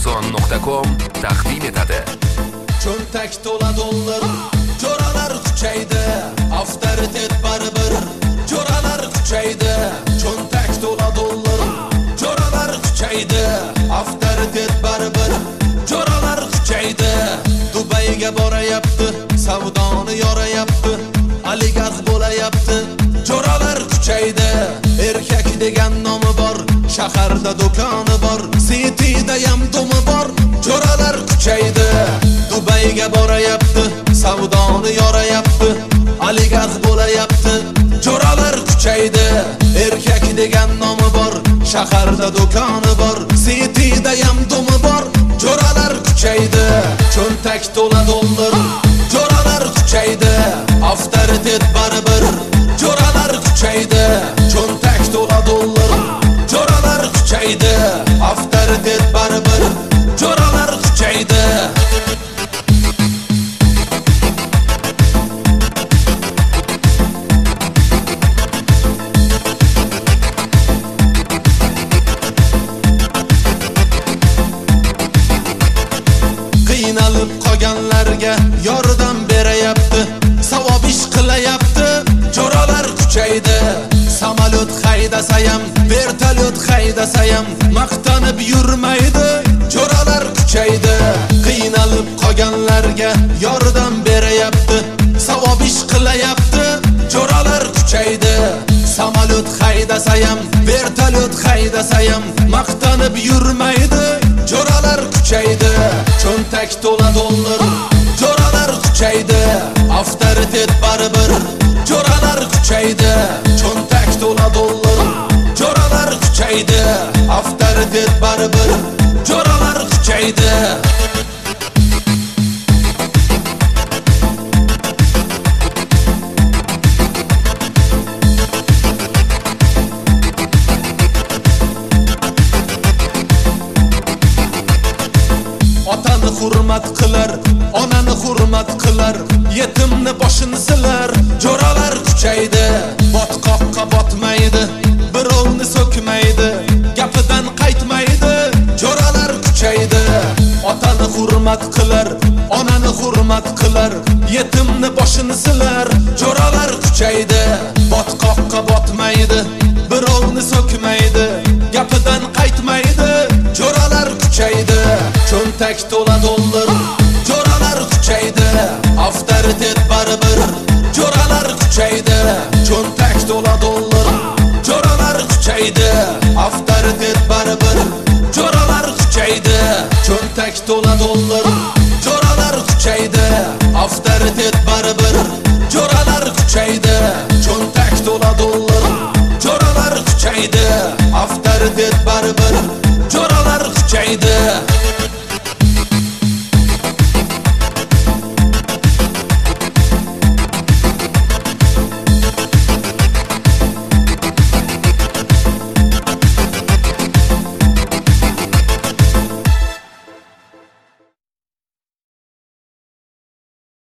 Auksion.com taqdim etadi. Cho'ntak to'la dollar, jo'ralar kuchaydi, avtoritet baribir, jo'ralar kuchaydi. Cho'ntak to'la dollar, jo'ralar kuchaydi, avtoritet baribir, jo'ralar kuchaydi. Dubayga borayapti, savdoni yorayapti, oligarx bo'layapti, jo'ralar kuchaydi. Erkak degan nomi bor, shaharda do'koni bor, Cityda ham do'mi bor, jo'ralar kuchaydi. Dubayga borayapti, savdoni yorayapti, oligarx bo'layapti, jo'ralar kuchaydi. Erkak degan nomi bor, shaharda do'koni bor, Cityda ham do'mi bor, jo'ralar kuchaydi. Cho'ntak to'la dollar, jo'ralar kuchaydi, avtoritet baribir, jo'ralar kuchaydi. Cho'ntak to'la dollar, jo'ralar kuchaydi, avtoritet baribir, jo'ralar kuchaydi. Qiynalib qolganlarga yordam berayapti, savob ish qilayapti, jo'ralar kuchaydi. Samolyot haydasa ham, vertolyot haydasa ham maqtanib yurmaydi, jo'ralar kuchaydi. Qiynalib qolganlarga yordam berayapti, savob ish qilayapti, jo'ralar kuchaydi. Samolyot haydasa ham, vertolyot haydasa ham maqtanib yurmaydi, jo'ralar kuchaydi. Cho'ntak to'la dollar, jo'ralar kuchaydi, avtoritet baribir, jo'ralar kuchaydi. Cho'ntak to'la dollar, jo'ralar kuchaydi, avtoritet baribir, jo'ralar kuchaydi. Otani hurmat qilar, onani hurmat qilar, yetimni boshini silar, jo'ralar kuchaydi. Botqoqqa botmaydi, birovni so'kmaydi, gapidan qaytmaydi, jo'ralar kuchaydi. Otani hurmat qilar, onani hurmat qilar, yetimni boshini silar, jo'ralar kuchaydi. Botqoqqa botmaydi, birovni so'kmaydi, gapidan qaytmaydi, jo'ralar kuchaydi. Cho'ntak to'la dollar, jo'ralar kuchaydi, avtoritet baribir, jo'ralar kuchaydi. Cho'ntak to'la dollar, jo'ralar kuchaydi, avtoritet baribir, jo'ralar kuchaydi. Cho'ntak to'la dollar, jo'ralar kuchaydi, avtoritet baribir, jo'ralar kuchaydi. Cho'ntak to'la dollar, jo'ralar kuchaydi, avtoritet baribir, jo'ralar kuchaydi.